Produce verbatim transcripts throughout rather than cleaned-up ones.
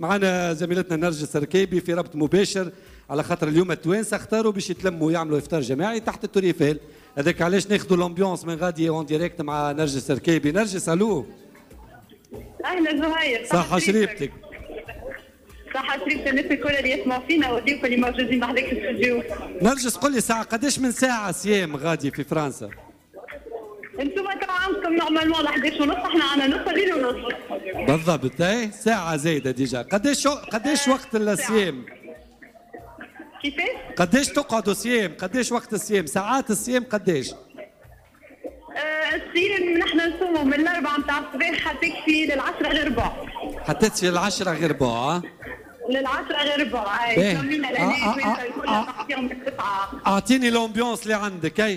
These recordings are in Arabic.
معنا زميلتنا نرجس ركيبي في ربط مباشر، على خاطر اليوم التوانسه اختاروا باش يتلموا يعملوا افطار جماعي تحت التور ايفل. هذاك علاش ناخذوا الامبيونس من غادي اون ديريكت مع نرجس ركيبي. نرجس الو. اهلا زهير. صحة شريبتك. صحة شريبة الناس الكل اللي يسمعوا فينا وديكم اللي موجودين بحذاك الاستوديو. نرجس قل لي ساعة قداش من ساعة صيام غادي في فرنسا؟ انتم كم عندكم نورمالمون ل احد عشر ونص، احنا عندنا نص الليل ونص. بالضبط اي ساعة زايدة ديجا. قداش قداش وقت الصيام؟ كيفاش؟ قداش تقعدوا صيام؟ قداش وقت الصيام؟ ساعات الصيام قداش؟ آه الصيام نحن نصوموا من الأربعة نتاع الصباح حتى يكفي للعشرة غير ربع. حتى تصير العشرة غير ربع اه؟ للعشرة غير ربع اي. باهي. آه آه آه أعطيني الأمبيونس اللي عندك أي.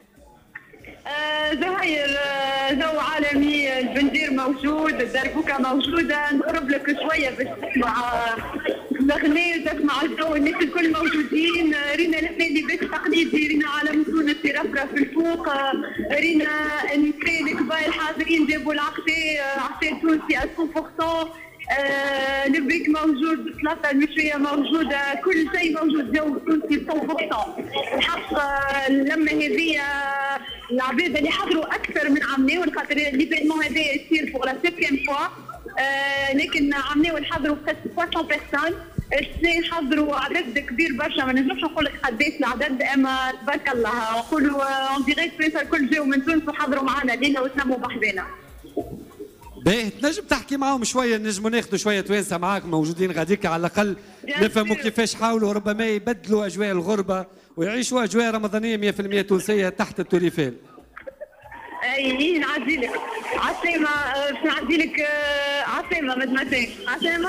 آه زهير آه جو عالمي، البندير موجود، الدربوكة موجودة، نقرب لك شوية باش تسمع الأغنية وتسمع الجو، الناس الكل موجودين. رينا الاحنا اللي بيت تقليدي، رينا على تونس رفرة في الفوق، رينا النساء الكبار الحاضرين جابوا العشاء عشاء تونسي مية بالمية. آه البريك موجود، السلطة المشوية موجودة، كل شيء موجود، جو تونسي مية بالمية. الحق اللمة هذه العباد اللي حضروا أكثر من عمناول، خاطر ليفينمون هذا يصير بوغ لا سيبتيام فوا، آه لكن عمناول حضروا مئتين بيرسون، السنين حضروا عدد كبير برشا، ما نجمش نقول لك قداش العدد، اما تبارك الله نقولوا اون ديريكت فرنسا الكل جاوا من تونس وحضروا معنا لينا وتنموا بحذانا. باهي تنجم تحكي معاهم شويه، نجموا ناخذوا شويه توانسه معاك موجودين غاديك على الاقل نفهموا كيفاش حاولوا ربما يبدلوا اجواء الغربه ويعيشوا اجواء رمضانيه مية بالمية تونسيه تحت التور ايفل. اي نعدي لك عسامه، باش نعدي لك عسامه مدمتين عسامه.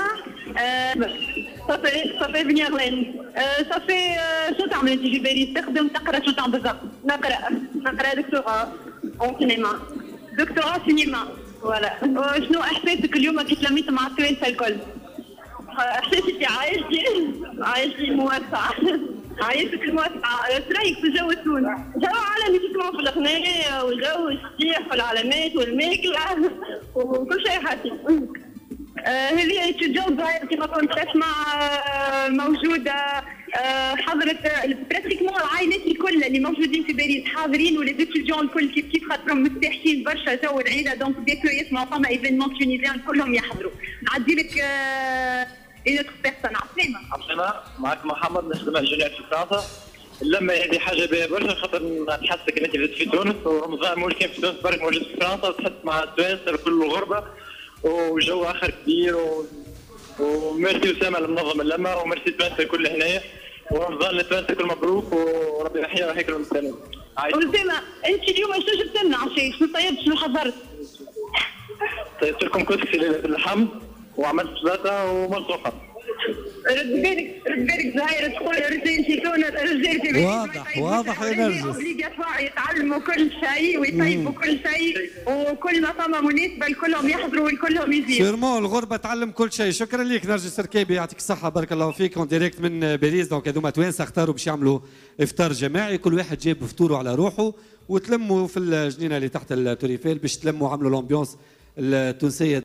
صافي صافي فينيغلين صافي. شو تعمل انت في باريس؟ تخدم تقرا شو تعمل بالضبط؟ نقرا نقرا دكتوراه اون سينما، دكتوراه سينما فوالا. شنو احساسك اليوم كي تلميت مع التوانسه الكل؟ احساسي عايشتي عايشتي موسعه عايشتك الموسعه. ايش رايك في جو تونس؟ جو عالمي تسمعوا في الاغنيه والجو السياح والعلامات والماكله وكل شيء حاسي. آه هذه جو ظاهر كما كنت تسمع آه موجوده. آه حضرت براتيكمون العائلات الكل اللي موجودين في باريس حاضرين، ولي ستوديون الكل كيف كيف خاطرهم مرتاحين برشا جو العيله، دونك بيكو يسمعوا فما ايفينمون تونيزيان كلهم يحضروا. نعدي لك آه إيه نوتر بيرسون. عسلامة. عسلامة، معك محمد نخدم انجينير في فرنسا. اللمة هذه حاجة باهية برشا، خاطر نحسك انك ولدت في تونس ورمضان مول كان في تونس برك موجود في فرنسا، وتحس مع التوانسة الكل غربة وجو آخر كبير و... وميرسي أسامة المنظم اللمة، وميرسي التوانسة الكل هنايا، ورمضان للتوانسة الكل مبروك وربي يحييها ويحييكم المسلمين. أسامة أنت اليوم شنو جبت لنا عشاء؟ شنو طيبت؟ شنو حضرت؟ طيبت لكم كسكسي ليلة الحمد وعملت سلطة وملصوقة. رد بالك رد بالك زهير تقول رجال في تونس رجال في باريس. واضح واضح يا نرجس. اوبليغاتوار يتعلموا كل شيء ويطيبوا كل شيء، وكل ما فما مناسبة الكلهم يحضروا والكلهم يزيدوا. سيرمون الغربة تعلم كل شيء. شكرا لك نرجس ركيبي، يعطيك الصحة بارك الله فيك. اون ديريكت من باريس. دونك هذوما توانسة اختاروا باش يعملوا افطار جماعي، كل واحد جاب فطوره على روحه، وتلموا في الجنينة اللي تحت التور ايفل باش تلموا عملوا الامبيونس التونسية